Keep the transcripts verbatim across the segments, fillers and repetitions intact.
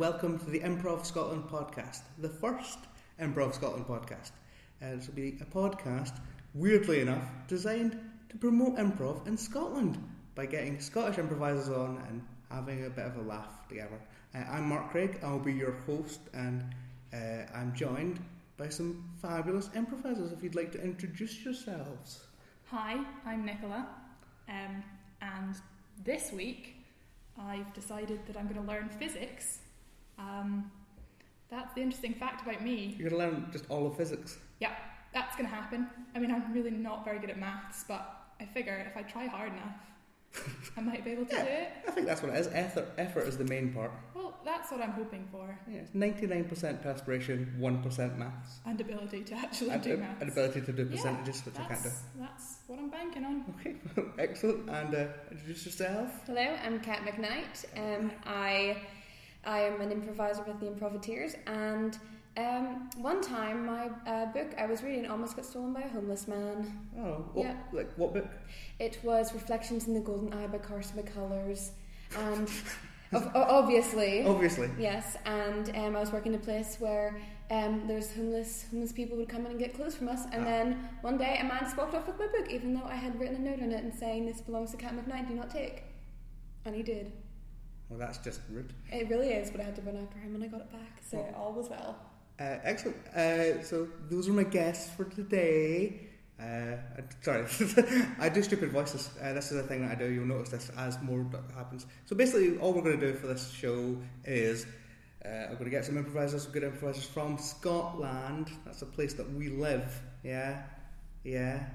welcome to the Improv Scotland podcast, the first Improv Scotland podcast. Uh, this will be a podcast, weirdly enough, designed to promote improv in Scotland by getting Scottish improvisers on and having a bit of a laugh together. Uh, I'm Mark Craig, I'll be your host, and uh, I'm joined by some fabulous improvisers. If you'd like to introduce yourselves. Hi, I'm Nicola, um, and this week I've decided that I'm going to learn physics. Um, that's the interesting fact about me. You're going to learn just all of physics? Yeah, that's going to happen. I mean, I'm really not very good at maths, but I figure if I try hard enough, I might be able to yeah, do it. I think that's what it is. Effort, effort is the main part. Well, that's what I'm hoping for. Yeah, it's ninety-nine percent perspiration, one percent maths. And ability to actually and, do uh, maths. And ability to do yeah, percentages, which I can't do. That's what I'm banking on. Okay, excellent. And uh, introduce yourself. Hello, I'm Kat McKnight. Um, I I am an improviser with the Improvateers, and um, one time my uh, book I was reading almost got stolen by a homeless man. Oh, what, yeah. Like what book? It was Reflections in the Golden Eye by Carson McCullers, and of, obviously, obviously, yes. And um, I was working in a place where um, there's homeless homeless people would come in and get clothes from us, and ah. then one day a man just walked off with my book, even though I had written a note on it and saying this belongs to Kat McKnight, do not take, and he did. Well, that's just rude. It really is, but I had to run after him and I got it back, so well, all was well. Uh, excellent. Uh, so those are my guests for today. Uh, sorry, I do stupid voices. Uh, this is a thing that I do. You'll notice this as more happens. So basically, all we're going to do for this show is uh, I'm going to get some improvisers, some good improvisers from Scotland. That's a place that we live. Yeah, yeah.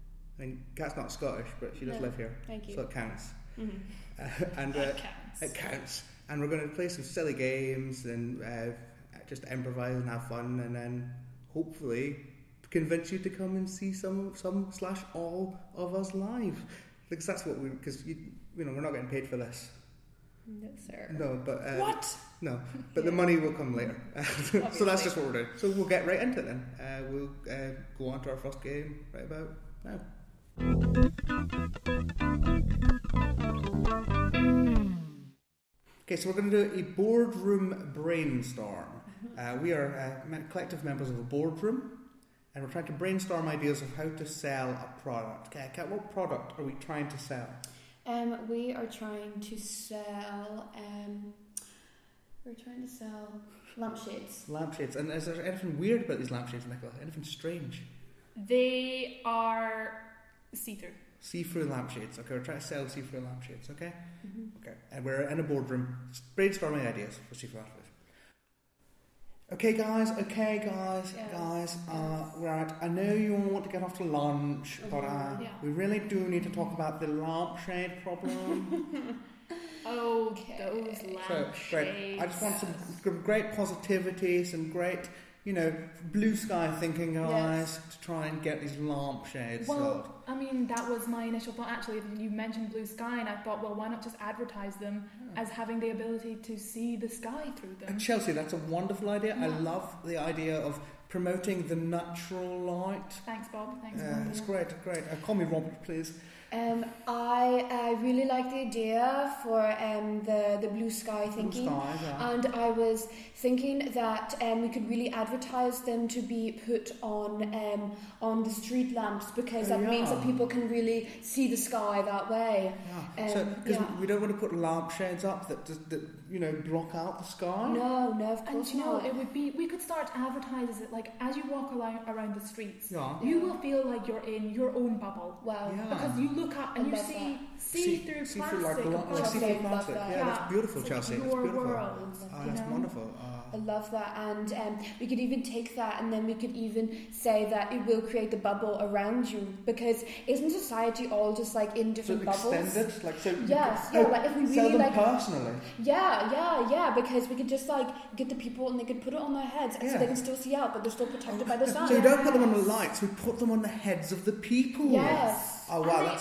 I mean, Kat's not Scottish, but she does no, live here. Thank you. So it counts. Mm-hmm. Uh, and uh, it counts. It counts. And we're going to play some silly games and uh, just improvise and have fun, and then hopefully convince you to come and see some some slash all of us live, because that's what we because you you know we're not getting paid for this. No sir. No, but uh, what? No, but yeah. The money will come later. So that's just what we're doing. So we'll get right into it then. Uh, we'll uh, go on to our first game right about now. Okay, so we're going to do a boardroom brainstorm. Uh, we are uh, collective members of a boardroom, and we're trying to brainstorm ideas of how to sell a product. Okay, Kat, what product are we trying to sell? Um, we are trying to sell. Um, we're trying to sell lampshades. Lampshades, and is there anything weird about these lampshades, Nicola? Anything strange? They are see-through. See-through lampshades. Okay, we're trying to sell see-through lampshades. Okay, mm-hmm. okay, and we're in a boardroom brainstorming ideas for see-through lampshades. Okay, guys. Okay, guys. Yes. Guys. Uh, right. I know you all want to get off to lunch, mm-hmm. but uh, yeah. we really do need to talk about the lampshade problem. Oh, okay. those lampshades. So, great. I just want some great positivity, some great, you know, blue sky thinking, guys, yes. to try and get these lampshades well, sold. I mean, that was my initial thought. Actually, you mentioned blue sky, and I thought, well, why not just advertise them yeah. as having the ability to see the sky through them? And Chelsea, that's a wonderful idea. Yeah. I love the idea of promoting the natural light. Thanks, Bob. Thanks, uh, Bob. It's great, great. Uh, call me Robert, please. Um, I I really like the idea for um, the the blue sky thinking, blue skies, yeah. And I was thinking that um, we could really advertise them to be put on um, on the street lamps, because that oh, yeah. means that people can really see the sky that way. Yeah. Um, so because yeah. we don't want to put lampshades up that, that that you know block out the sky. No, no, of And course you know, not. it would be. We could start advertising it like as you walk around around the streets. Yeah. You will feel like you're in your own bubble. Wow. Yeah. Because you look up and I you love see that. see through see plastic. through like, like plastic. see through Love plastic. that. Yeah, Yeah. that's beautiful, It's Chelsea. your That's beautiful. world. Oh, you that's know? wonderful. Uh, I love that, and um, we could even take that, and then we could even say that it will create the bubble around you, because isn't society all just like in different so bubbles? extended, like so. Yes, you yeah, could, like if we sell really them like personally. Yeah, yeah, yeah, because we could just like get the people and they could put it on their heads, and Yeah. so they can still see out, but they're still protected by the sun. So we don't put them on the lights; we put them on the heads of the people. Yes. Oh wow, and that's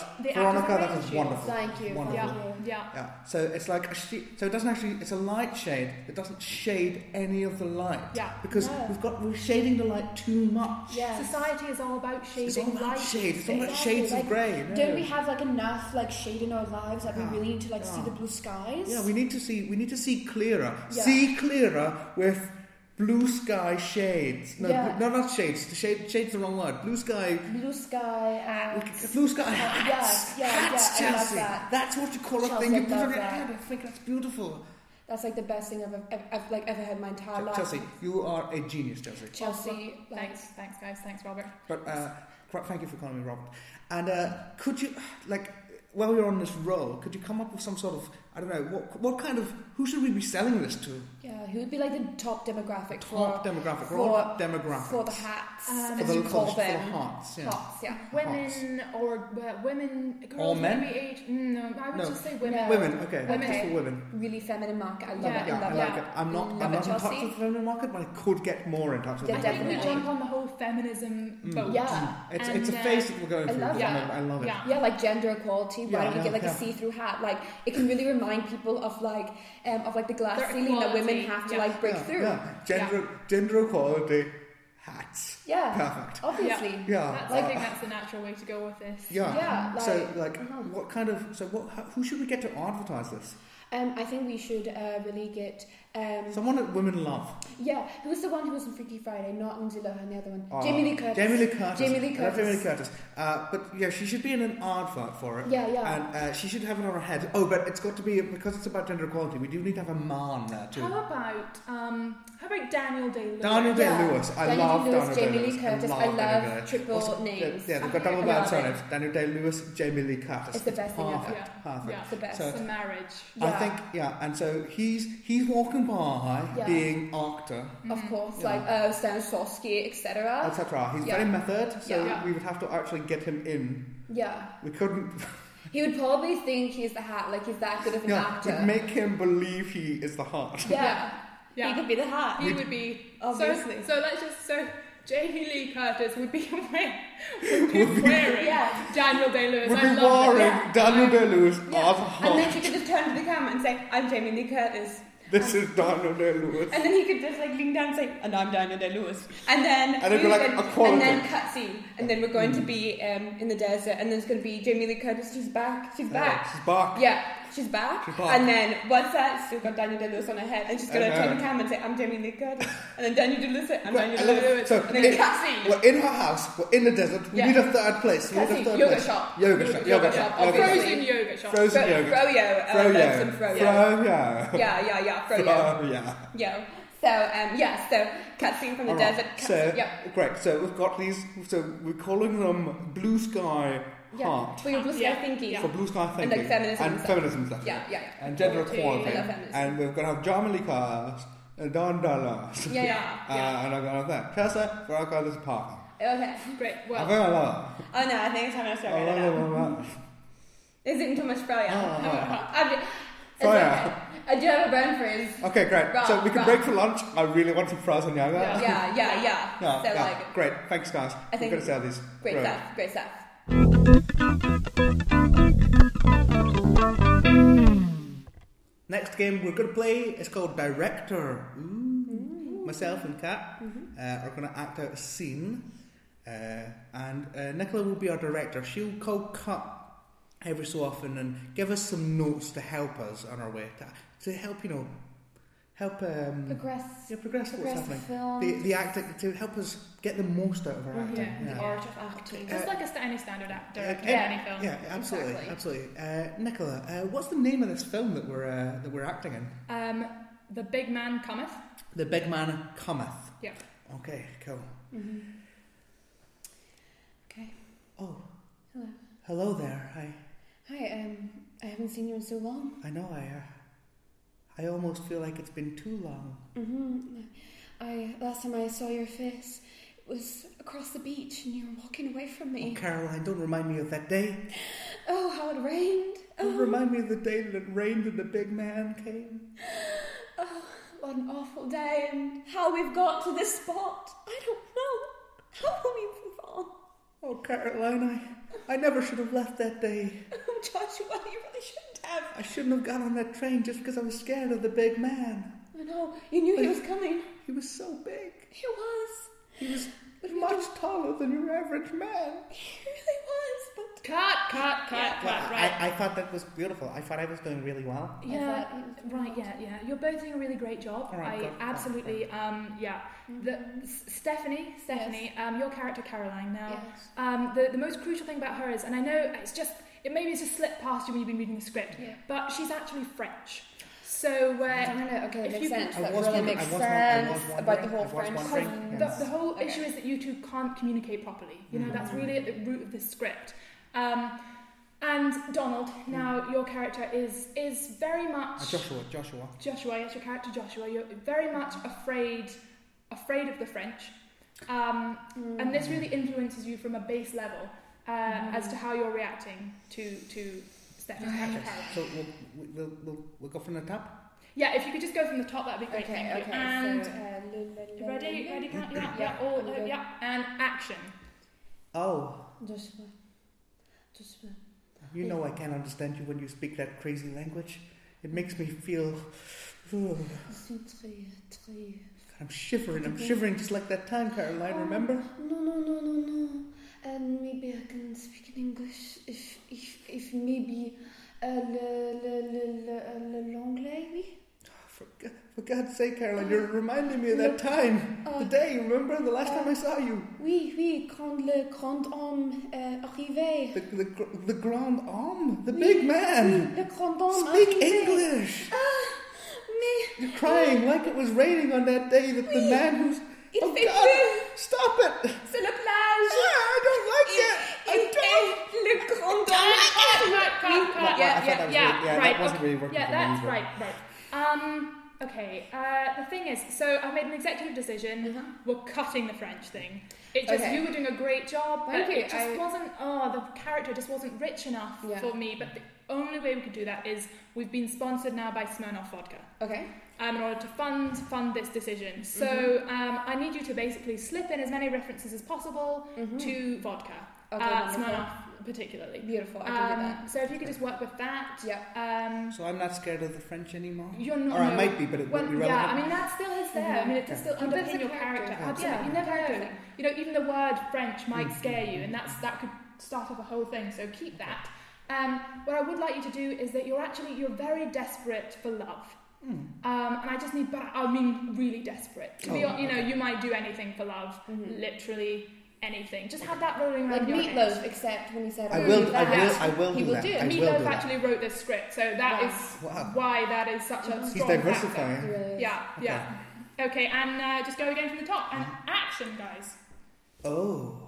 the Veronica, act of that rain is shade. wonderful. Thank you. Wonderful. Thank Yeah, you. yeah. Yeah. So it's like a she- so it doesn't actually. It's a light shade. It doesn't shade any of the light. Yeah. Because No. we've got we're shading the light too much. Yeah. Society is all about shading It's all about light. shade. It's all about Exactly, shades like, of grey. No. Don't we have like enough like shade in our lives that Yeah. we really need to like see Yeah. the blue skies? Yeah, we need to see. We need to see clearer. Yeah. See clearer with blue sky shades. No, Yeah. no, not shades. The shade, shades the wrong word. Blue sky. Blue sky. Uh, Blue sky Uh, hats. yeah, yeah, hats, yeah, I love Chelsea. that. That's what you call a Chelsea, thing you I put on love your that. head. I think that's beautiful. that's like the best thing I've, I've, I've like ever had in my entire life. Chelsea, you are a genius, Chelsea. Chelsea. Like, Thanks, thanks, guys. Thanks, Robert. But uh, cr- thank you for calling me Robert. And uh, could you, like, while you're on this roll, could you come up with some sort of, I don't know, what what kind of, who should we be selling this to? yeah, who would be like the top demographic Top for demographic, for- all demographics. for the hats, Um, For as the, you for call the, for the them. hearts, yeah. Hots, yeah. Women or uh, women, girls All men? maybe age. No, I would No. just say women. No. Women, okay, Women. just for women. Really feminine market. I love Yeah, it. Yeah, I love I it. like it. I'm not, Love I'm it, not in touch Chelsea. with the feminine market, but I could get more in touch with Yeah, the I think we definitely. jump on the whole feminism Mm. boat. Yeah. It's, And, it's a uh, phase that we're going I through. love and it. I love it. Yeah. Yeah, like gender equality. Why Yeah, don't we yeah, get like yeah. a see-through hat? Like it can really remind people of like um, of like the glass Their ceiling that women equality, have to yeah. like break yeah, through. Yeah. Gender, gender equality hats. Yeah, Perfect. obviously. Yeah. That's, uh, I think that's the natural way to go with this. Yeah. Yeah, like- so, like, uh-huh. what kind of? So, what? How, who should we get to advertise this? Um, I think we should uh, really get. Um, Someone that women love. yeah, who was the one who was in Freaky Friday? Not Lindsay Lohan, the other one. Uh, Jamie Lee Curtis. Jamie Lee Curtis. Jamie Lee I love Jamie Lee Curtis. Curtis. Uh, but yeah, she should be in an advert for it. Yeah, yeah. And uh, she should have it on her head. Oh, but it's got to be because it's about gender equality. We do need to have a man there too. How about um, how about Daniel Day-Lewis? Daniel Day Yeah. Lewis. I Daniel love Day-Lewis, Daniel Jamie Day Lee Lewis. Curtis. I Daniel love Day-Lewis. triple Also, names. Yeah, they've got double I band love it. surnames. Daniel Day Lewis, Jamie Lee Curtis. It's the best thing ever. Perfect. Yeah. Perfect. Yeah. It's the best. So- The marriage. I Yeah. think yeah, and so he's he's walking by, Yeah. being actor, Of course, Yeah. like uh, Stanislavski, et cetera. et cetera. He's Yeah. very method, so Yeah. we would have to actually get him in. Yeah. We couldn't. He would probably think he's the hat, like he's that good of an Yeah, actor. we'd make him believe he is the heart. yeah. Yeah. He could be the hat. He would be Obviously. So, so let's just so Jamie Lee Curtis would be wearing, would be wearing Yeah. Daniel Day-Lewis. We'd I be love wearing that. Daniel Day Lewis Yeah. as a heart. And then she could just turn to the camera and say, I'm Jamie Lee Curtis. This is Daniel Day Lewis. And then he could just like lean down and say, and I'm Daniel Day Lewis. And then And it'd be we like would- a quality. And then cut scene. And then we're going to be um, in the desert and then it's going to be Jamie Lee Curtis, she's back, she's Yeah, back. she's back. Yeah, she's back. She's back. And then what's that? Still got Daniel Day Lewis on her head and she's going to And, turn uh, the camera and say, I'm Jamie Lee Curtis. And then Daniel Day Lewis, I'm Daniel I Day love it. Lewis. So And then in- cut scene. We're in her house. We're in the desert. We Yeah. need a third place. We Cut need a scene. third Yoga place. shop. Yoga shop. Yoga shop. shop. Yoga shop. Frozen yoga shop. Frozen Fro- yoga. Froyo. uh, Froyo. love some Froyo. Froyo. Yeah, yeah, yeah, Froyo. Froyo. Yeah. So, um, yeah, so cutscene from the All right. desert. Cut, So, yep. great. So we've got these. So we're calling them blue sky Yeah. heart For your blue sky Yeah. thinking. for blue sky And, thinking like, feminism and and stuff. feminism stuff. Yeah, yeah, yeah. And gender Equality. equality. I love feminism. And we're going to have Jamie Lee Curtis and Don Dallas. Yeah, yeah. Uh, and I'm going to have that. Chelsea, Veronica, this is Parker. Okay. Great. I Well, very love Oh no, I think it's time to it. start I right now. love it. Is it too much Froyo? Oh, oh. I'm just, it's Froyo. okay. I do have a burn freeze. Okay, great. Raw, so we can raw. break for lunch. I really want some frozen yoga. Yeah. Yeah, yeah, yeah. Yeah, so yeah. like, Great. Thanks, guys. I We're think- going to sell these. great Great. stuff, great stuff. Next game we're going to play is called Director. Ooh. Myself and Kat Mm-hmm. uh, are going to act out a scene, uh, and uh, Nicola will be our director. She'll call cut every so often and give us some notes to help us on our way to, to help you know help um, Progress. yeah, progress, progress what's the happening. film. The the acting to help us get the most out of our acting. Yeah. The art of acting. just like a st- any standard actor, Uh, in uh, any film. Yeah, absolutely, Exactly. absolutely. Uh, Nicola, uh, what's the name of this film that we're uh, that we're acting in? Um, the big man cometh. The Big Man Cometh. Yeah. Okay, cool. Mm-hmm. Okay. Oh, Hello. hello there. Hi. Hi, um, I haven't seen you in so long. I know I. Uh, I almost feel like it's been too long. Mm-hmm. I last time I saw your face, it was across the beach, and you were walking away from Oh, me. Caroline, don't remind me of that day. Oh, how it rained! Don't Oh, remind me of the day that it rained and the big man came. oh, what an awful day, and how we've got to this spot. I don't know. How will we move on? Oh, Caroline, I. I never should have left that day. Oh, Joshua, you really shouldn't have. I shouldn't have got on that train just because I was scared of the big man. I know. You knew he was coming. He was so big. He was. He was much taller than your average man. He really was. But Cut, cut, cut, Yeah. cut. Well, Right. I, I thought that was beautiful. I thought I was doing really well. Yeah, thought it was right, yeah, yeah. You're both doing a really great job. All right, I good. absolutely, um, yeah. The, S- Stephanie, Stephanie, um, your character Caroline now. yes. Um, the, the most crucial thing about her is, and I know it's just, it maybe it's just slipped past you when you've been reading the script, Yeah. but she's actually French. So, uh, Okay, that if makes you sense. could- I That was really wondering- makes I was won- I was sense wondering- about the whole I was French wondering, thing. yes. the, the whole Okay. issue is that you two can't communicate properly. You know, that's Mm-hmm. really at the root of the script. Um, and Donald, now your character is is very much Uh, Joshua, Joshua. Joshua, yes, your character Joshua. You're very much afraid afraid of the French, um, Mm. and this really influences you from a base level uh, Mm-hmm. as to how you're reacting to to Stephanie's character Caroline. So we'll, we'll, we'll, we'll go from the top? Yeah, if you could just go from the top, that'd be great. Okay, thank you. okay. And so, uh, la, la, la, ready, la, ready, count, yeah, Yeah, yeah, all, I'm uh, good. yeah, and action. Oh, Joshua. Joshua. you know I can't understand you when you speak that crazy language. It makes me feel... ugh. Je suis très, très... I'm shivering. I'm shivering just like that time, Caroline, remember? No, no, no, no, no. And maybe I can speak in English if, if, if maybe uh, le, le, le, le, le, l'anglais, oui? For, Go- for God's sake, Caroline, you're reminding me of that time. Uh, The day, remember? The last time I saw you. Oui, oui, quand le grand homme euh, arrivait. The, the, gr- the grand homme, the Oui, big man. Oui, le grand homme Speak arrivait. English. Mais You're crying like it was raining on that day that the man who's... il Oh fait God, chaud stop it. sur la plage. Ah, I don't like Il, it. I il don't. est le grand Cut, homme. cut, cut, cut. Well, I Yeah, thought yeah, that was yeah, really- yeah, that right. wasn't okay. really working Yeah, for me that's either. right, right. Um, okay, uh, the thing is, so I made an executive decision. Uh-huh. We're cutting the French thing. It just, Okay. you were doing a great job, but Thank you, it just I- wasn't, oh, the character just wasn't rich enough Yeah. for me. But the only way we could do that is we've been sponsored now by Smirnoff Vodka. Okay. Um, in order to fund fund this decision. So Mhm. um, I need you to basically slip in as many references as possible Mhm. to vodka, Okay, uh, wonderful. Smirnoff particularly. Beautiful, I can do Um, that. so if you could just work with that. Yeah. Um, So I'm not scared of the French anymore? you're not. Or I no, might be, but it when- won't be yeah, relevant. I mean that still is there. I mean it does still Yeah, but it's underpin a your character. character. Yeah, Yeah, you never character know. thing. You know, even the word French might Mm. scare you, and that's that could start off a whole thing. So keep that. Um, what I would like you to do is that you're actually you're very desperate for love. Mm. Um, and I just need, but I mean, really desperate. To be, Oh, hon- you know, okay. you might do anything for love, Mhm. literally anything. Just have that rolling Like around your meatloaf, head. except when he said, I "Oh, will, do I that," will, I will he do will that. do it. I will Meatloaf do that. actually wrote this script, so that Wow. is Wow. why that is such a Mhm. He's strong factor. diversifying. He really is. Yeah, Okay. yeah. Okay, and uh, just go again from the top. And action, guys. Oh,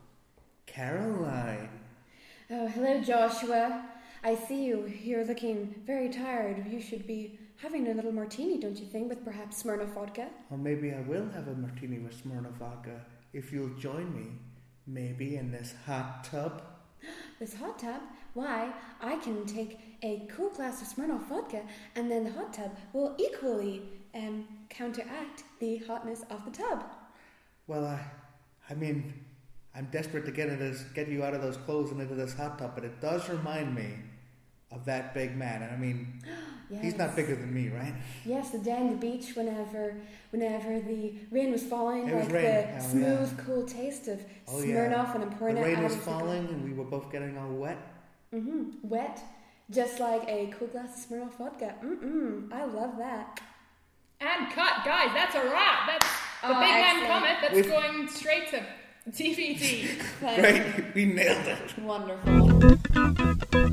Caroline. Oh, hello, Joshua. I see you. You're looking very tired. You should be having a little martini, don't you think, with perhaps Smirnoff vodka? Or maybe I will have a martini with Smirnoff vodka if you'll join me, maybe in this hot tub. This hot tub? Why, I can take a cool glass of Smirnoff vodka, and then the hot tub will equally um, counteract the hotness of the tub. Well, I, I mean, I'm desperate to get into this, get you out of those clothes and into this hot tub, but it does remind me of that big man. And I mean, Yes. he's not bigger than me, right? Yes, the day on the beach, whenever, whenever the rain was falling, It was like raining, the oh, smooth, yeah. cool taste of Oh, yeah. Smirnoff, and I'm The pouring it rain out was of the falling and we were both getting all wet. Mm-hmm. Wet, just like a cool glass of Smirnoff vodka. Mm-mm, I love that. And cut, guys. That's a wrap. That's the Oh, big man excellent. comet. That's We've- going straight to D V D. Thank Great, we nailed it. you. Wonderful.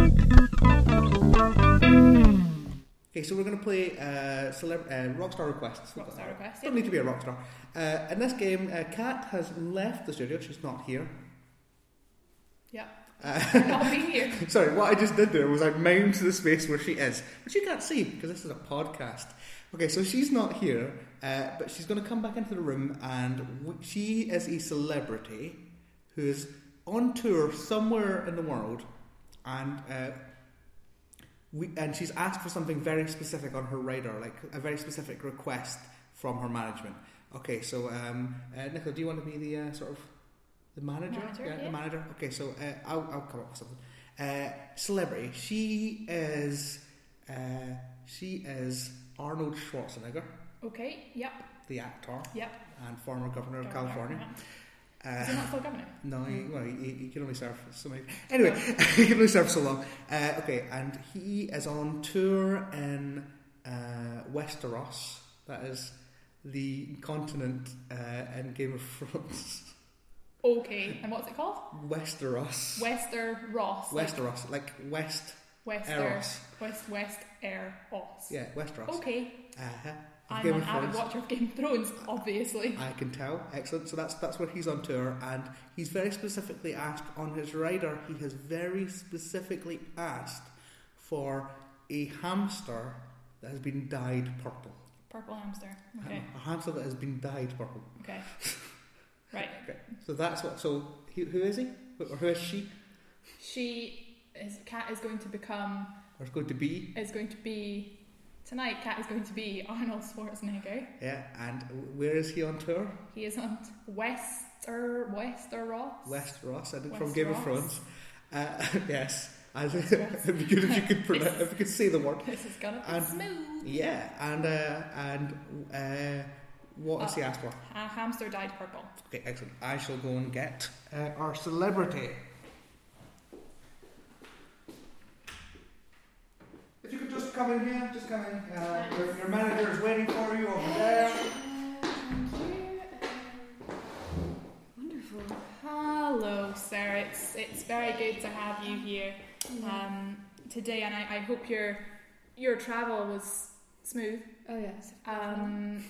Okay, so we're going to play uh, celeb- uh, Rockstar Requests. Rockstar Requests, Don't yeah. need to be a rockstar. Uh, in this game, uh, Kat has left the studio. She's not here. Yeah. Uh, I'll be here. Sorry, what I just did there was I mimed the space where she is, but you can't see because this is a podcast. Okay, so she's not here, uh, but she's going to come back into the room, and w- she is a celebrity who is on tour somewhere in the world, and uh, we and she's asked for something very specific on her radar, like a very specific request from her management. Okay, so um, uh, Nicola, do you want to be the uh, sort of The manager? Manager, yeah, yeah. the manager. Okay, so uh, I'll, I'll come up with something. Uh, celebrity. She is uh, she is Arnold Schwarzenegger, Okay, yep, the actor yep. and former governor of Governor, California. yeah. Is he Uh, not still governor? no, he, well, he, he can only serve so many. Anyway, he can only serve so long. Uh, okay, and he is on tour in uh, Westeros. That is the continent uh, in Game of Thrones. Okay, and what's it called? Westeros. Wester Ross. Westeros, like West Wester. Eros. West West Air Ross. Yeah, Westeros. Okay. Uh-huh. Of I'm Game an of avid Thrones. watcher of Game of Thrones, obviously. I can tell. Excellent. So that's that's where he's on tour, and he's very specifically asked on his rider. He has very specifically asked for a hamster that has been dyed purple. Purple hamster. Okay. A hamster that has been dyed purple. Okay. Right. Okay. So that's what. So he, who is he? Or who is she? She is Cat is going to become Or is going to be? is going to be tonight. Cat is going to be Arnold Schwarzenegger. Yeah. And where is he on tour? He is on Wester Wester Ross. Westeros, I think, from Westeros. Game of Thrones. Uh, yes. And it'd be good if you could pronounce, if you could say the word. This is gonna be And- smooth. Yeah. And uh, and uh, what has he asked for? A hamster dyed purple. Okay, excellent. I shall go and get uh, our celebrity. If you could just come in here, just come in. Uh, your, your manager is waiting for you over there. Thank you. Wonderful. Hello, sir. It's it's very good to have you here um, today, and I, I hope your your travel was smooth. Oh yes. Um,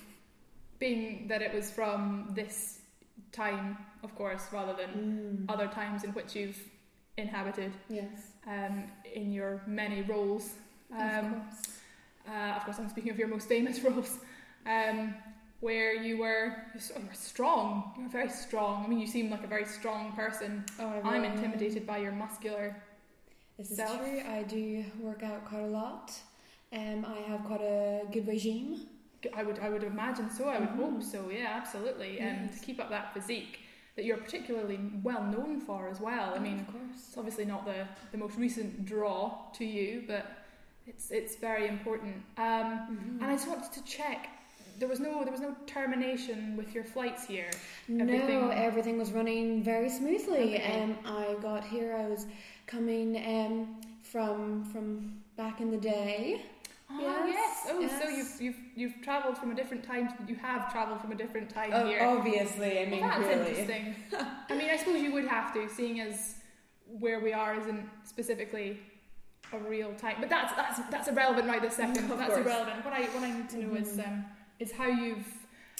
being that it was from this time, of course, rather than Mm. other times in which you've inhabited Yes. um, in your many roles. Um, of course. Uh, of course, I'm speaking of your most famous roles, um, where you were you're so- you're strong. You're very strong. I mean, you seem like a very strong person. Oh, I I'm will. intimidated by your muscular. This is self. true. I do work out quite a lot. Um, I have quite a good regime. I would, I would imagine so. I would Mhm. hope so. Yeah, absolutely. And Yes. to keep up that physique that you're particularly well known for as well. I mean, of course. it's obviously not the, the most recent draw to you, but it's it's very important. Um, Mhm. And I just wanted to check. There was no there was no termination with your flights here. No, everything- everything was running very smoothly. Okay. Um, I got here. I was coming um, from from back in the day. Oh Yes, yes. Oh, so yes. you've you've you've travelled from a different time. You have travelled from a different time Oh, here. obviously, I Well, mean, that's really. interesting. I mean, I suppose you would have to, seeing as where we are isn't specifically a real time. But that's that's that's irrelevant right this second. Of that's course. irrelevant. What I what I need to know is Mhm. um, is how you've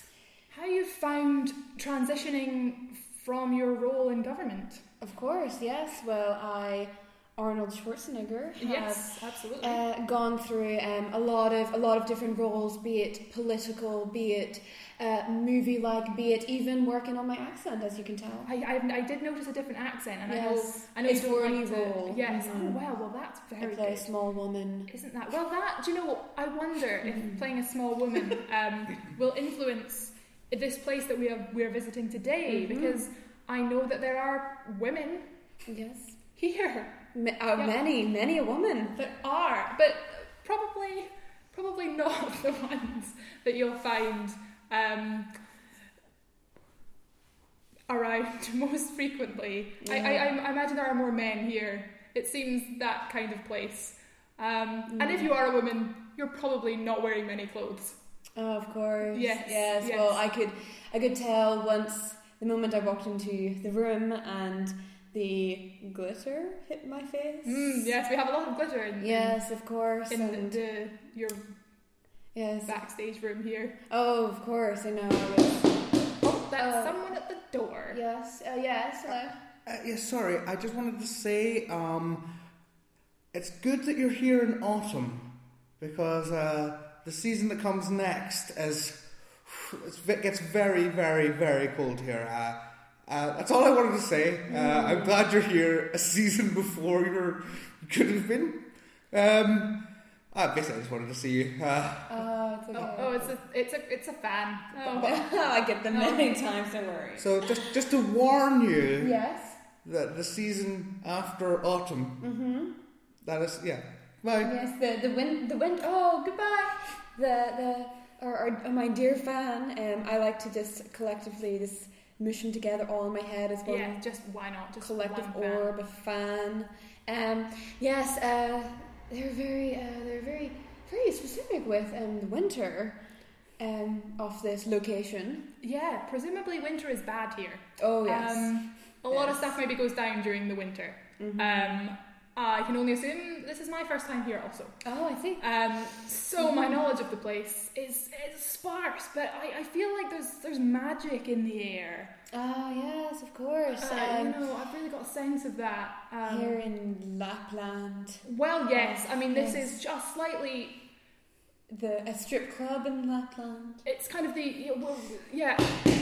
how you've found transitioning from your role in government. Of course, yes. Well, I, Arnold Schwarzenegger, have Yes, absolutely. uh, gone through um, a lot of a lot of different roles, be it political, be it uh, movie-like, be it even working on my accent, as you can tell. I, I I did notice a different accent, and Yes. I know I know It's you don't for a like new to. role. Yes. Mhm. Oh well, well that's I very play a good. small woman. Isn't that well? That do you know? what? I wonder Mhm. if playing a small woman um, will influence this place that we are we are visiting today, Mhm. because I know that there are women Yes. here Ma- uh, Yeah. Many, many a woman. that are, but probably probably not the ones that you'll find um, around most frequently. I, I, Yeah. I imagine there are more men here. It seems that kind of place. Um, And if Mm. you are a woman, you're probably not wearing many clothes. Oh, of course. Yes, Yes. yes. Well, I could, I could tell once the moment I walked into the room and the glitter hit my face. Mm, yes, we have a lot of glitter in, Yes, of course. in, and the, your yes. backstage room here. Oh, of course. I know. I was. Oh, that's Uh, someone at the door. Yes. Uh, yes. Hello. Uh, yes, sorry. I just wanted to say, um, it's good that you're here in autumn because uh, the season that comes next is it's, it gets very, very, very cold here. Uh, uh, that's all I wanted to say. Uh, I'm glad you're here a season before you were you could have been. Um, uh, basically, I just wanted to see you. Uh, Uh, that's okay. Oh, oh, it's a, it's a, it's a fan. Oh. I get them many times. Don't worry. So just, just to warn you Yes. that the season after autumn, Mm-hmm. that is, yeah. Bye. Yes. The the wind. The wind. Oh, goodbye. The the. Or, or, or my dear fan. Um, I like to just collectively just mush them together all in my head as one. Yeah, just why not? Just collective one fan. orb, a fan. Um, yes, uh, they're very, uh, they're very, very specific with um, the winter um, of this location. Yeah, presumably winter is bad here. Oh yes, Um, a lot of Yes. stuff maybe goes down during the winter. Mhm. Um, I can only assume this is my first time here also. oh I see. Um, so my knowledge of the place is, is sparse, but I, I feel like there's there's magic in the air. Ah yes, of course. Uh, um, you know, I've really got a sense of that. Um, here in Lapland, well, yes, I mean this Yes. is just slightly. the a strip club in Lapland. It's kind of the you know, well, yeah.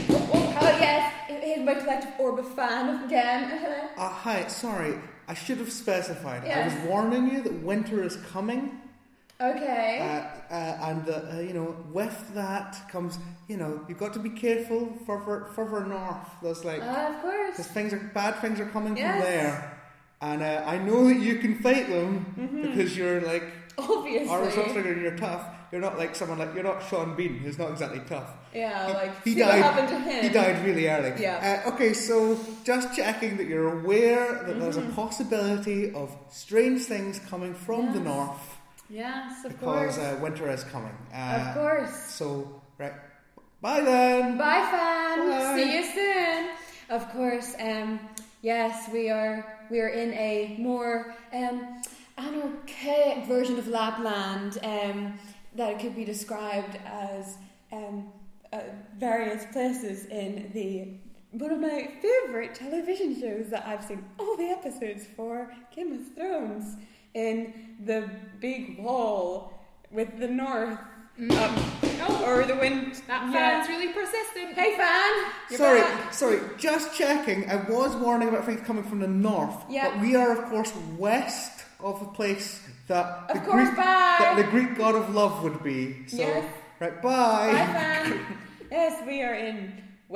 Oh yes, here's my collective orb of fan again. Uh, hi, sorry, I should have specified. Yes. I was warning you that winter is coming. Okay. Uh, uh, and uh, uh, you know, with that comes, you know, you've got to be careful further further north. There's like, Ah, of course. because things are bad things are coming Yes. from there, and uh, I know that you can fight them Mhm. because you're like Obviously. Aristotelic and you're tough. You're not like someone like you're not Sean Bean, who's not exactly tough. Yeah, He- like he see died- what happened to him. He died really early. Yeah. Uh, okay, so just checking that you're aware that there's a Mhm. possibility of strange things coming from the Yes. north Yes, of because course. uh, winter is coming. Uh, of course. So, right. Bye then. Bye, fan. Bye. See you soon. Of course. Um. Yes, we are. We are in a more um anarchic version of Lapland. Um. That could be described as um uh, various places in the one of my favorite television shows that I've seen all the episodes for, Game of Thrones, in the big wall with the north. Mm. Um, Oh, or the wind. that yeah. fan's really persistent. Hey, fan. You're Sorry, back. sorry, just checking. I was warning about things coming from the north, Yeah. but we are, of course, west of the place that Of the course, Greek bye. that the Greek god of love would be. So, Yes. right, Bye, bye. fan. Yes, we are in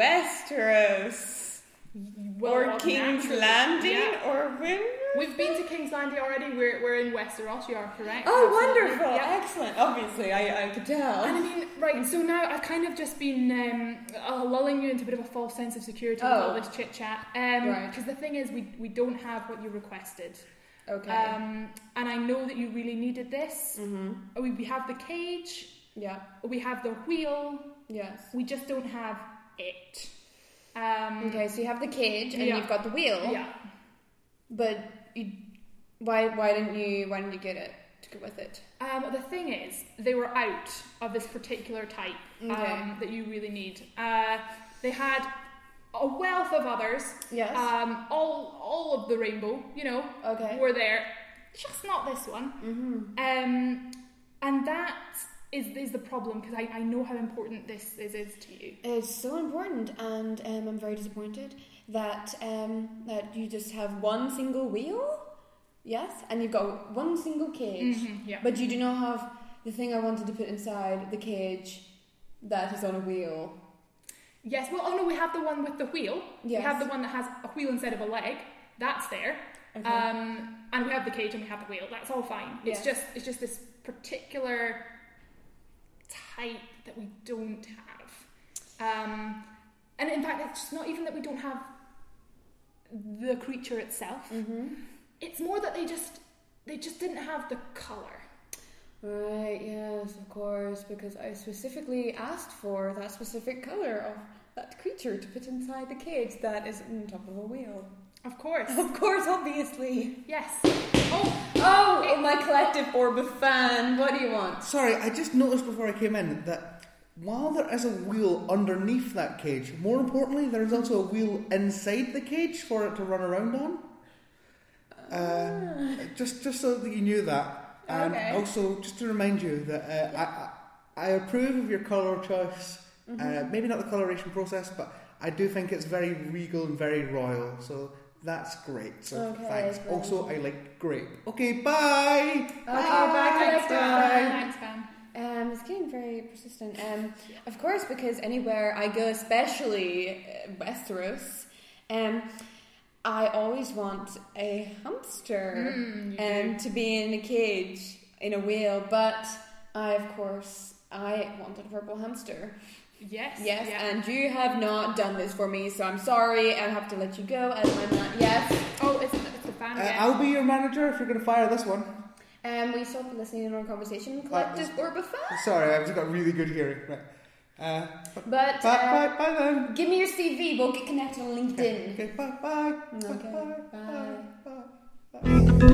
Westeros. Well, or well, King's naturally. Landing, Yeah. or Winter. We've been to King's Landing already. We're, we're in Westeros. You are correct. Oh, Absolutely. wonderful! Yeah. Excellent. Obviously, I, I could tell. And I mean, right, so now I've kind of just been um, uh, lulling you into a bit of a false sense of security with Oh. all this chit chat. Um, Right. Because the thing is, we, we don't have what you requested. Okay. Um, and I know that you really needed this. mm-hmm. We, we have the cage, Yeah. we have the wheel, Yes. we just don't have it. Um, Okay, so you have the cage and Yeah. you've got the wheel. Yeah. But you, why why didn't you why didn't you get it to go with it? Um, the thing is, they were out of this particular type um, Okay. that you really need. Uh, they had a wealth of others. Yes. Um, all all of the rainbow, you know, Okay. were there. Just not this one. Mm-hmm. Um, and that is is the problem because I, I know how important this is, is to you. It's so important, and um, I'm very disappointed that um, that you just have one single wheel. Yes, and you've got one single cage, Mhm, yeah. but you do not have the thing I wanted to put inside the cage that is on a wheel. Yes. Well, oh no, we have the one with the wheel. Yes. We have the one that has a wheel instead of a leg. That's there. Okay. Um, and we have the cage and we have the wheel. That's all fine. It's Yes. just it's just this particular type that we don't have. Um, and in fact, it's just not even that we don't have the creature itself. Mm-hmm. It's more that they just they just didn't have the color. Right. Yes, of course, because I specifically asked for that specific color of that creature to put inside the cage that is on top of a wheel. Of course. Of course, obviously. Yes. Oh, Oh, It- my collective orb of fan. What do you want? Sorry, I just noticed before I came in that while there is a wheel underneath that cage, more importantly, there is also a wheel inside the cage for it to run around on. Uh, just, just so that you knew that, and Okay. also just to remind you that uh, I, I, I approve of your colour choice. Uh, maybe not the coloration process, but I do think it's very regal and very royal. So that's great. So Okay, thanks. great. Also, I like grape. Okay, bye. Okay, bye, thanks, collective Fan. fan. Thanks, Fan. Um, Um, it's getting very persistent. Um, of course, because anywhere I go, especially uh, Westeros, um, I always want a hamster Mm, you um, to be in a cage in a wheel. But I, of course, I wanted a purple hamster. Yes. Yes, yeah. and you have not done this for me, so I'm sorry. I have to let you go. And I'm not. Yes. Oh, it's, it's the fan Uh, again. I'll be your manager if you're going to fire this one. Um, we stop listening in our conversation. Collective Uh, or buffa. Sorry, I've just got really good hearing. Right. Uh, But bye, uh, bye, bye then. give me your C V. We'll get connected on LinkedIn. Okay, bye, bye. Okay, bye, bye. bye,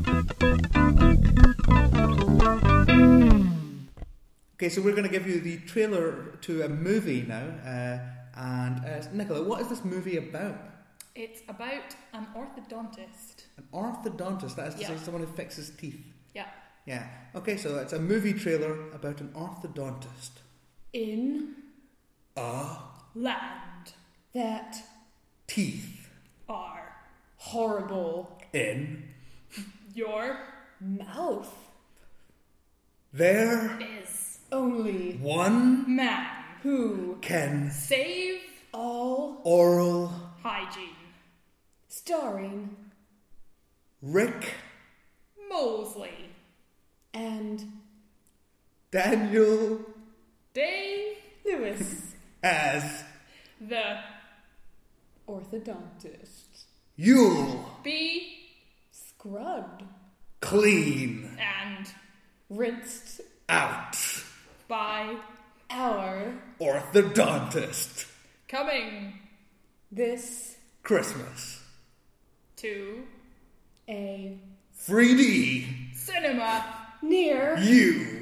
bye. Okay, so we're going to give you the trailer to a movie now. Uh, and uh, Nicola, what is this movie about? It's about an orthodontist. An orthodontist, that is to Yeah. say someone who fixes teeth. Yeah. Yeah. Okay, so it's a movie trailer about an orthodontist. In Ah, Land that teeth are horrible in your mouth. there is Only one man. who can Save all oral hygiene. starring Rick Mosley. and Daniel Dave Lewis, as the orthodontist, you'll be scrubbed, clean and rinsed out by our orthodontist coming this Christmas. to a three D cinema. near you.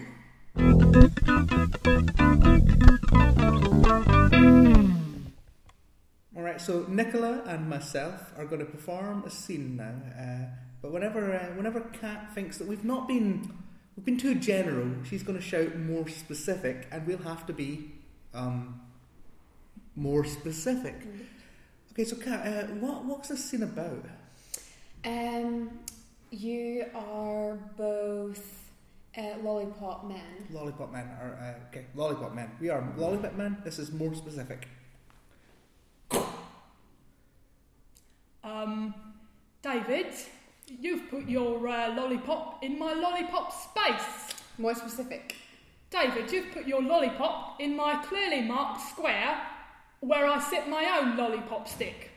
Alright, so Nicola and myself are going to perform a scene now. Uh, but whenever uh, whenever Kat thinks that we've not been we've been too general, she's going to shout more specific, and we'll have to be um, more specific. Okay, so Kat, uh, what what's this scene about? um you are both uh, lollipop men. Lollipop men are uh, okay. Lollipop men. We are lollipop men. This is more specific. Um, David, you've put your uh, lollipop in my lollipop space. More specific. David, you've put your lollipop in my clearly marked square where I sit my own lollipop stick.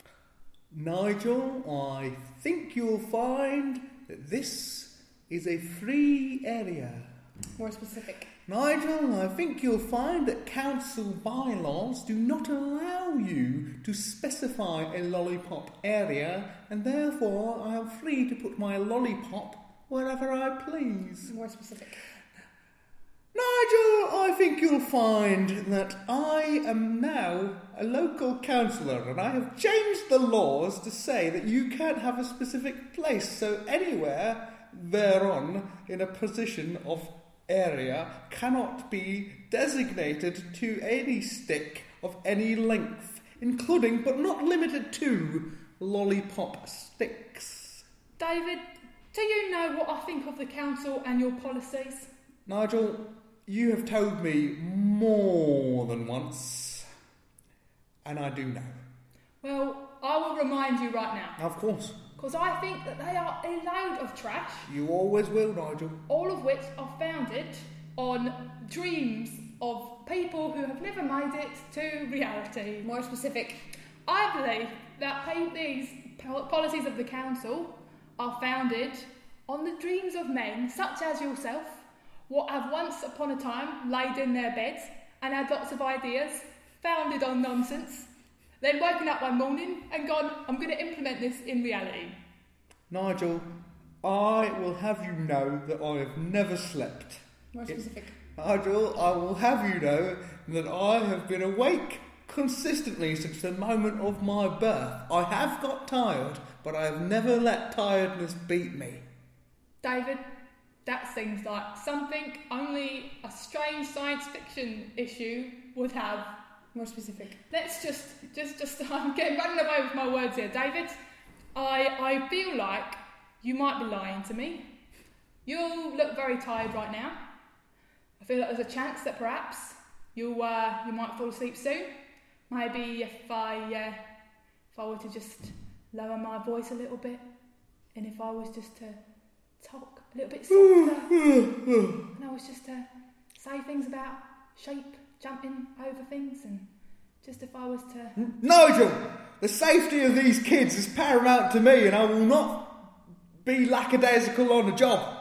Nigel, I think you'll find that this is a free area. More specific. Nigel, I think you'll find that council bylaws do not allow you to specify a lollipop area, and therefore I am free to put my lollipop wherever I please. More specific. Nigel, I think you'll find that I am now a local councillor, and I have changed the laws to say that you can't have a specific place, so anywhere thereon in a position of area cannot be designated to any stick of any length, including but not limited to lollipop sticks. David, do you know what I think of the council and your policies? Nigel, you have told me more than once, and I do know. Well, I will remind you right now, Of course, because I think that they are a load of trash, you always will, Nigel. all of which are founded on dreams of people who have never made it to reality. More specific. I believe that pa- these pol- policies of the council are founded on the dreams of men such as yourself, what have once upon a time laid in their beds and had lots of ideas founded on nonsense, then woken up one morning and gone, I'm going to implement this in reality. Nigel, I will have you know that I have never slept. More specific. Nigel, I will have you know that I have been awake consistently since the moment of my birth. I have got tired, but I have never let tiredness beat me. David, that seems like something only a strange science fiction issue would have. More specific. Let's just, just, just, I'm getting running away with my words here, David. I, I feel like you might be lying to me. You look very tired right now. I feel like there's a chance that perhaps you uh, you might fall asleep soon. Maybe if I uh, if I were to just lower my voice a little bit, and if I was just to talk a little bit softer, and I was just to say things about sheep jumping over things, and just if I was to... Nigel, the safety of these kids is paramount to me, and I will not be lackadaisical on the job.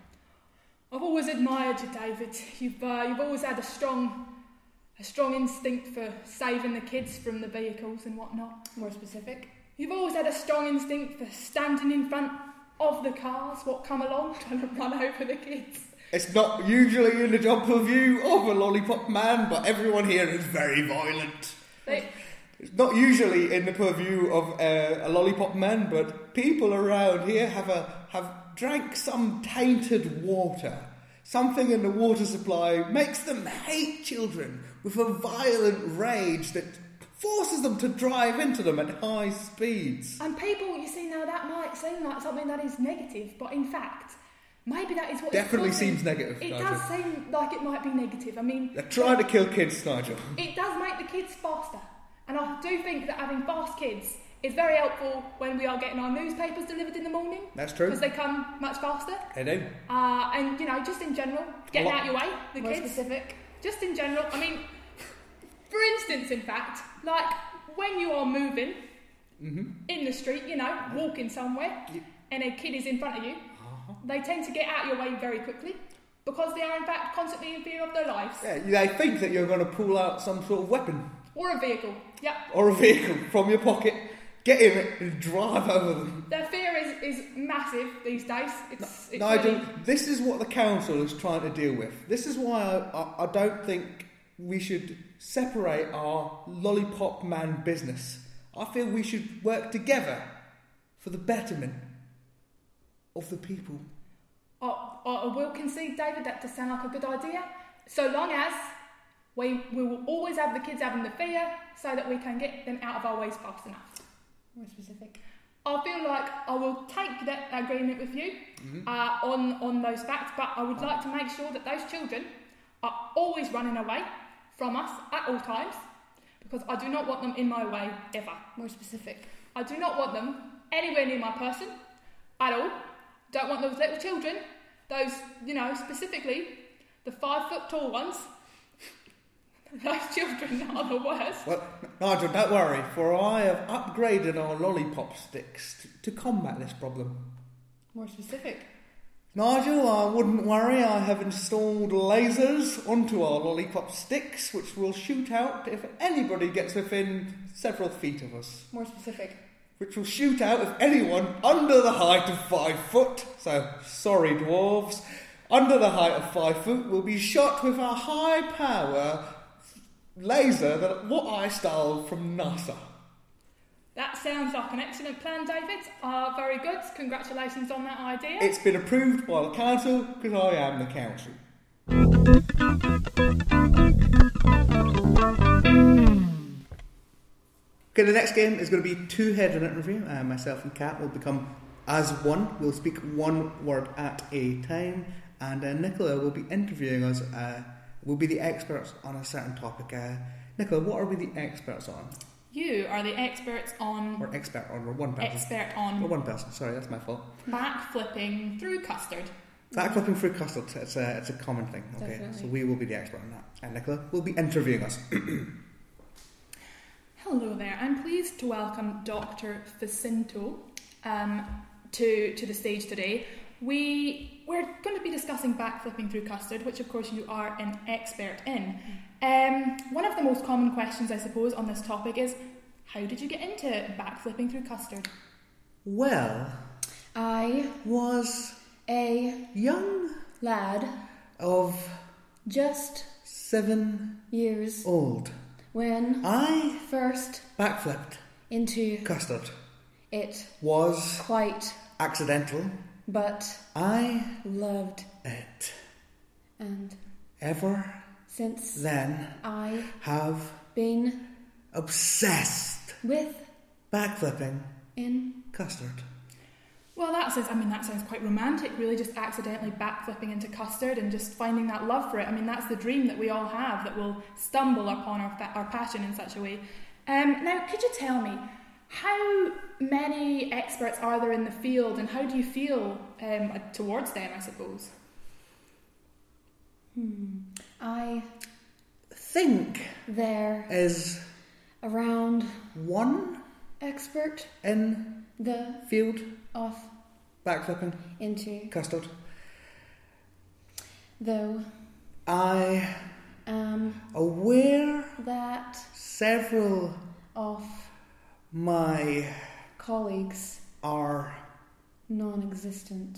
I've always admired you, David. You've uh, you've always had a strong a strong instinct for saving the kids from the vehicles and whatnot. More specific? You've always had a strong instinct for standing in front of the cars, what come along, trying to run over the kids. It's not usually in the job purview of a lollipop man, but everyone here is very violent. They, It's not usually in the purview of uh, a lollipop man, but people around here have a have drank some tainted water. Something in the water supply makes them hate children with a violent rage that forces them to drive into them at high speeds. and people, you see, now that might seem like something that is negative, but in fact, maybe that is what Definitely it's causing. seems negative, It Nigel. does seem like it might be negative. I mean, They're trying to kill kids, Nigel. it does make the kids faster. And I do think that having fast kids is very helpful when we are getting our newspapers delivered in the morning. That's true. Because they come much faster. They do. Uh, and, you know, just in general, getting What? out your way, the More kids. specific? Just in general, I mean, for instance, in fact, like when you are moving Mm-hmm. in the street, you know, walking somewhere, and a kid is in front of you, Uh-huh. they tend to get out your way very quickly because they are, in fact, constantly in fear of their lives. Yeah, they think that you're going to pull out some sort of weapon Or a vehicle, yep. or a vehicle from your pocket, get in it and drive over them. Their fear is, is massive these days. It's, it's Nigel, really- this is what the council is trying to deal with. This is why I, I, I don't think we should separate our lollipop man business. I feel we should work together for the betterment of the people. I, I will concede, David, that does sound like a good idea, so long as we, we will always have the kids having the fear so that we can get them out of our ways fast enough. More specific? I feel like I will take that agreement with you Mm-hmm. uh, on, on those facts, but I would like to make sure that those children are always running away from us at all times, because I do not want them in my way ever. More specific? I do not want them anywhere near my person at all. Don't want those little children, those, you know, specifically the five foot tall ones. Those children are the worst. Well, Nigel, don't worry, for I have upgraded our lollipop sticks to, to combat this problem. More specific? Nigel, I wouldn't worry, I have installed lasers onto our lollipop sticks, which will shoot out if anybody gets within several feet of us. More specific? Which will shoot out if anyone under the height of five foot, so sorry dwarves, under the height of five foot will be shot with a high power laser that what I stole from NASA. That sounds like an excellent plan, David. Uh, very good. Congratulations on that idea. It's been approved by the council because I am the council. Okay, the next game is going to be two-headed interview. Uh, myself and Kat will become as one. We'll speak one word at a time, and uh, Nicola will be interviewing us. Uh, we'll be the experts on a certain topic. Uh, Nicola, what are we the experts on? You are the experts on... We're expert on. We're one person. Expert We're on one person. Sorry, that's my fault. backflipping through custard. Backflipping through custard. It's a it's a common thing. Okay, Definitely. so we will be the expert on that. And Nicola will be interviewing us. Hello there. I'm pleased to welcome Doctor Facinto um, to to the stage today. We we're going to be discussing backflipping through custard, which of course you are an expert in. Um, one of the most common questions, I suppose, on this topic is, how did you get into backflipping through custard? Well, I, was a young lad, of just seven years old. when I first backflipped into custard. it, Was quite, accidental. but I loved, it. and Ever since then I have been obsessed with backflipping in custard. Well, that sounds, I mean, that sounds quite romantic, really, just accidentally backflipping into custard and just finding that love for it. I mean, that's the dream that we all have, that we'll stumble upon our, fa- our passion in such a way. Um, now, could you tell me, how many experts are there in the field, and how do you feel um, towards them, I suppose? Hmm. I think there is around one expert in the field of backflipping into, custard. though I am aware that several of my colleagues are non-existent.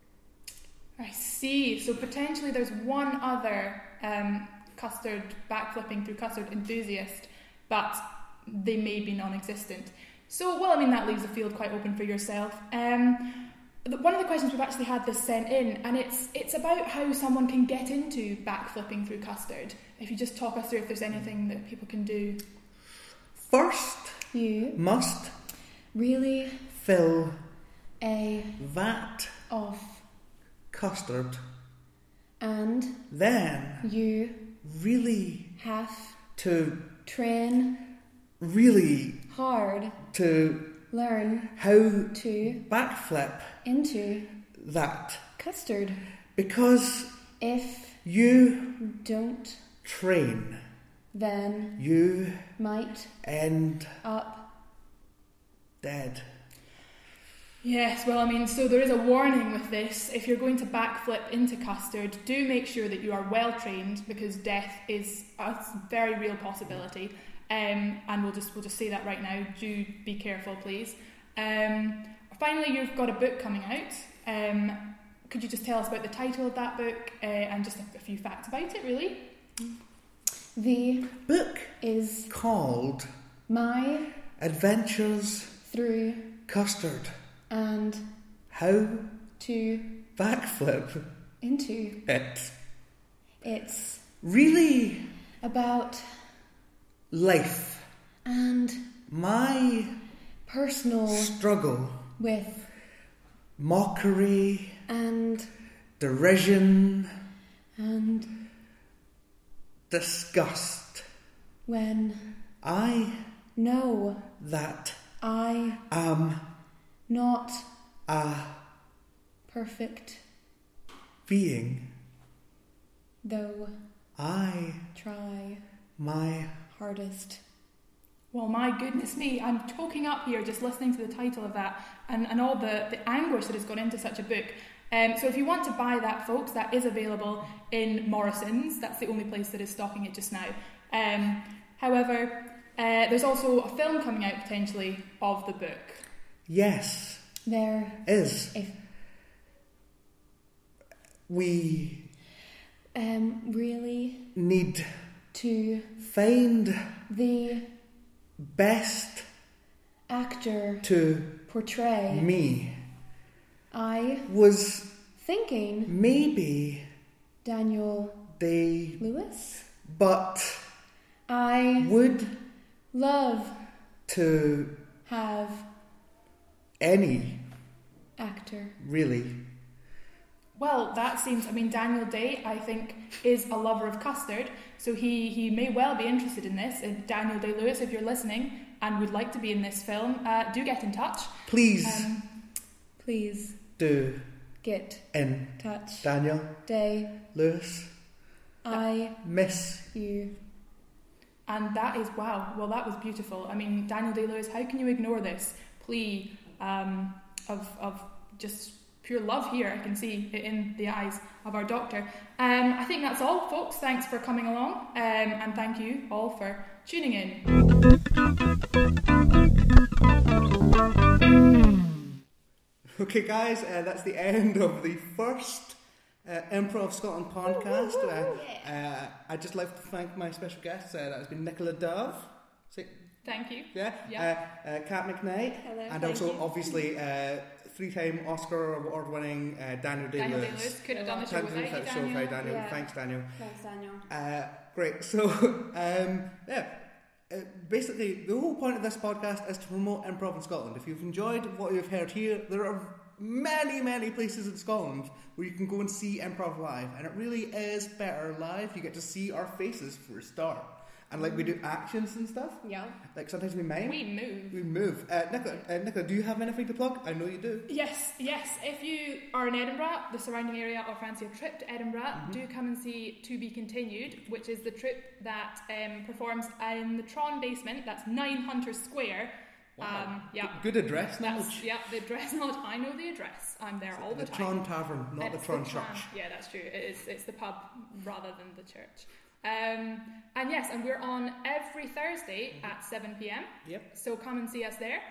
I see. So potentially there's one other um, custard, backflipping through custard enthusiast, but they may be non-existent. So, well, I mean, that leaves the field quite open for yourself. Um, the, one of the questions we've actually had this sent in, and it's it's about how someone can get into backflipping through custard. If you just talk us through if there's anything that people can do. First, You must really fill a vat of, custard. and Then, you really have to train really hard, to learn how to backflip into that, custard. because If you don't, train, then you might end up. dead. Yes, well, I mean, so there is a warning with this. If you're going to backflip into custard, do make sure that you are well trained, because death is a very real possibility. Um, and we'll just we'll just say that right now. Do be careful, please. Um, finally, you've got a book coming out. Um, could you just tell us about the title of that book uh, and just a, a few facts about it, really? The Book is called my Adventures through Custard. and How to backflip into. it. It's Really about life. and My personal struggle. with Mockery. and Derision. and Disgust. when I know that I am not a perfect, being. though I try my hardest. Well, my goodness me, I'm choking up here just listening to the title of that and, and all the, the anguish that has gone into such a book. Um, so if you want to buy that, folks, that is available in Morrison's. That's the only place that is stocking it just now. Um, however, uh, there's also a film coming out potentially of the book. yes There is. if We um really need to find the best actor to portray. me. I Was thinking maybe Daniel they, Lewis. but I would love to have any actor. really. Well, that seems, I mean, Daniel Day, I think, is a lover of custard, so he, he may well be interested in this. And Daniel Day-Lewis, if you're listening and would like to be in this film, uh, do get in touch. Please Um, Please do get in touch. Daniel Day. Lewis. I Miss you. and that is, wow, well, that was beautiful. I mean, Daniel Day-Lewis, how can you ignore this plea um, of, of just pure love here? I can see it in the eyes of our doctor. Um, I think that's all, folks. Thanks for coming along, um, and thank you all for tuning in. Okay, guys, uh, that's the end of the first uh, Improv Scotland podcast. Uh, uh, I'd just like to thank my special guests. Uh, that has been Nicola Dove. Say, Thank you. yeah, Yeah. Uh, uh, Kat McKnight, Hello, and thank also you. obviously uh, three-time Oscar award-winning uh, Daniel Daniel Day-Lewis. Day-Lewis couldn't have done the show Couldn't without have you, done the show Daniel. without Daniel. Yeah. Thanks, Daniel. Thanks, Daniel. Uh, great. So, um, yeah. Uh, basically, the whole point of this podcast is to promote improv in Scotland. If you've enjoyed what you've heard here, there are many, many places in Scotland where you can go and see improv live, and it really is better live. You get to see our faces for a start. And like we do actions and stuff. Yeah. Like sometimes we mime. We move. We move. Uh, Nicola, uh, Nicola, do you have anything to plug? I know you do. Yes, yes. If you are in Edinburgh, the surrounding area, or fancy a trip to Edinburgh, Mm-hmm. do come and see To Be Continued, which is the troupe that um, performs in the Tron basement. That's nine Hunter Square. Wow. Um, yeah. Good address That's, knowledge. yeah, the address knowledge. I know the address. I'm there all the, The time. Tron Tavern, not It's the Tron Tran- Church. Yeah, that's true. It is. It's the pub rather than the church. Um, and yes, and we're on every Thursday Mm-hmm. at seven p.m. Yep. So come and see us there.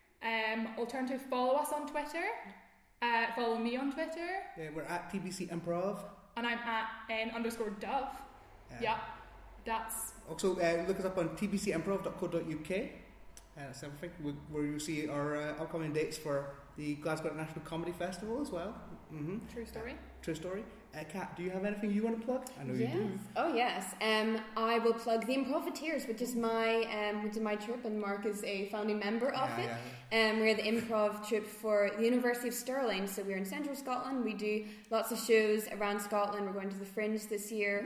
Um, alternative, follow us on Twitter. Uh, follow me on Twitter, Yeah, we're at T B C Improv. and I'm at n underscore dove. Uh, Yeah, that's Also, uh, look us up on t b c improv dot co dot u k. Uh, that's everything. wh- Where you'll see our uh, upcoming dates for the Glasgow International Comedy Festival as well. Mm-hmm. true story. True story. Uh, Kat, do you have anything you want to plug? I know yes. you do. Oh yes. Um, I will plug the Improveteers, which is my um, which is my troupe, and Mark is a founding member of Yeah, it. yeah, yeah. Um, we're the improv troupe for the University of Stirling, so we're in Central Scotland. We do lots of shows around Scotland. We're going to the Fringe this year.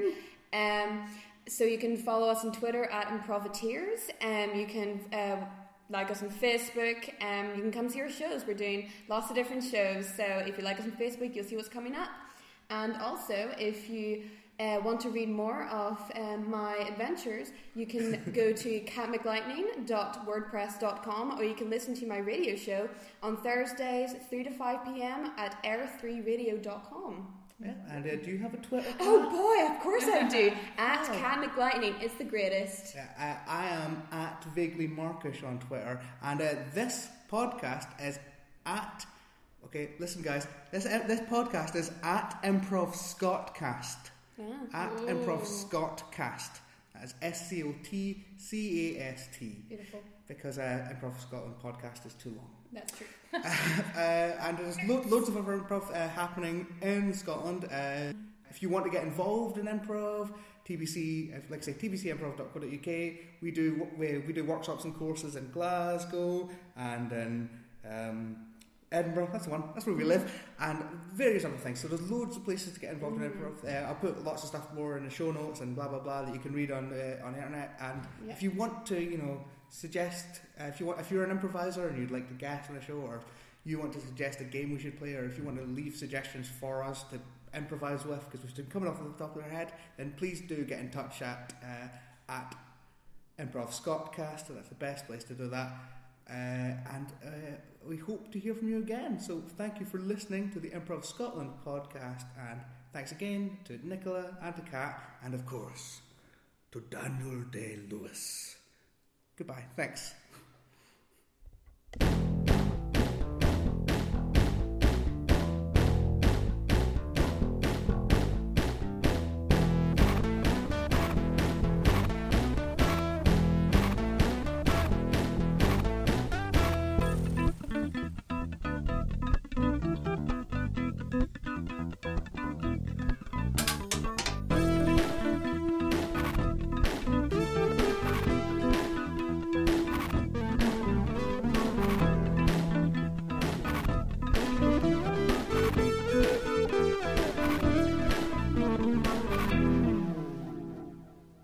Um, so you can follow us on Twitter at Improveteers. Um, you can uh, like us on Facebook. Um, you can come see our shows. We're doing lots of different shows. So if you like us on Facebook, you'll see what's coming up. And also, if you uh, want to read more of um, my adventures, you can go to cat mclightning dot wordpress dot com, or you can listen to my radio show on Thursdays three to five p.m. at air three radio dot com. Yeah. And uh, do you have a Twitter? Oh Kat? boy, of course I do. At Oh. Cat McLightning, it's the greatest. Yeah, uh, I am at Vaguely Markish on Twitter, and uh, this podcast is at. Okay, listen, guys. This uh, this podcast is at Improv Scottcast. Ah. At Ooh. Improv Scottcast. That's S C O T C A S T. Beautiful. Because uh, Improv Scotland podcast is too long. That's true. uh, and there's lo- loads of other improv uh, happening in Scotland. Uh, if you want to get involved in improv, T B C, uh, like I say, t b c improv dot co dot u k. We do we, we do workshops and courses in Glasgow and in um, Edinburgh. That's the one. That's where we live, and various other things. So there's loads of places to get involved in improv. Uh, I'll put lots of stuff more in the show notes and blah blah blah that you can read on uh, on the internet. And Yeah. if you want to, you know. Suggest uh, if you want if you're an improviser and you'd like to guest on a show, or you want to suggest a game we should play, or if you want to leave suggestions for us to improvise with, because we've been coming off the top of our head, then please do get in touch at uh, at Improv Scottcast. That's the best place to do that. Uh, and uh, we hope to hear from you again. So thank you for listening to the Improv Scotland podcast, and thanks again to Nicola and to Kat, and of course to Daniel Day Lewis. Goodbye. Thanks.